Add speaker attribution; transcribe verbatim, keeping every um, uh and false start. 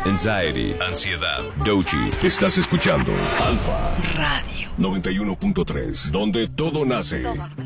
Speaker 1: anxiety, ansiedad, doji. Estás escuchando Alfa Radio noventa y uno punto tres, donde todo nace.